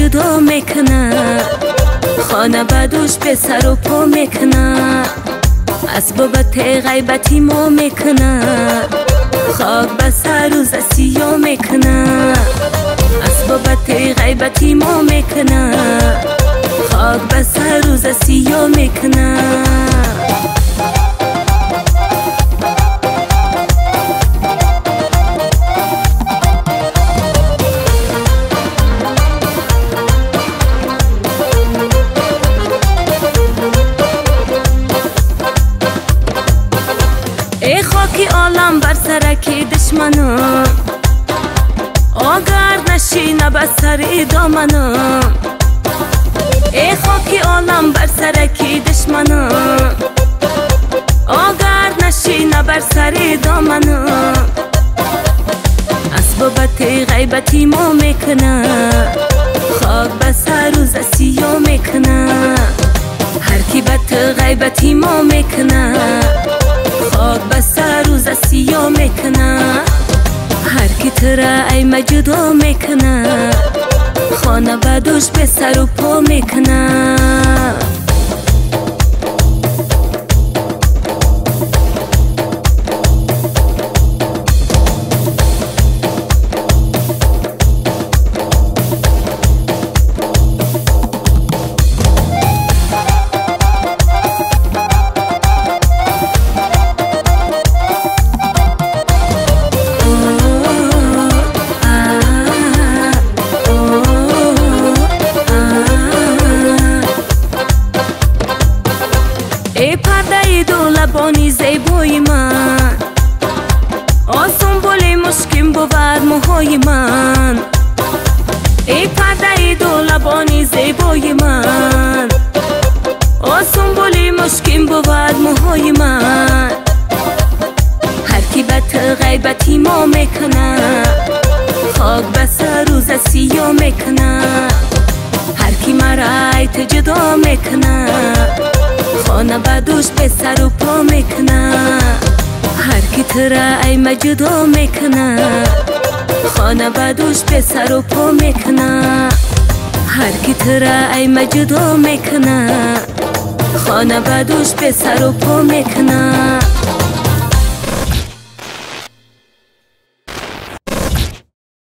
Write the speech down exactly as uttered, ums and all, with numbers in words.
جدا میکنه، خانه بدوش به سر و پا میکنه، از بابت غیبتی ما میکنه، خاک به سر روز سیاه میکنه، از بابت غیبتی ما میکنه، خاک به سر روز سیاه میکنه. ای خاکی عالم بر سرکی دشمنم، آگر نشینه بر سر دامنم. ای خاکی عالم بر سرکی دشمنم، آگر نشینه بر سر دامنم، از بابت غیبتی ما میکنه، خاک به سر روز سیاه میکنه، هر کی بت غیبتی ما میکنه، خاک به سر روز سیاه میکنه، هر کی تره ای مجدا میکنه، خانه بدوش به سر و پا میکنه. ای پرده دو لبانی زیبای من، آسان بولی مشکین بود موهای من. ای پرده دو لبانی زیبای من، آسان بولی مشکین بود موهای من، هر کی بت غیبتی ما میکنه، خاک به سر روز سیاه میکنه، هر کی مرا جدا میکنه، خانه بدوش به سر و پا میکنه، هر کی تره ای مجدا میکنه، خانه بدوش به سر و پا میکنه، هر کی تره ای مجدا میکنه، خانه بدوش به سر و پا میکنه.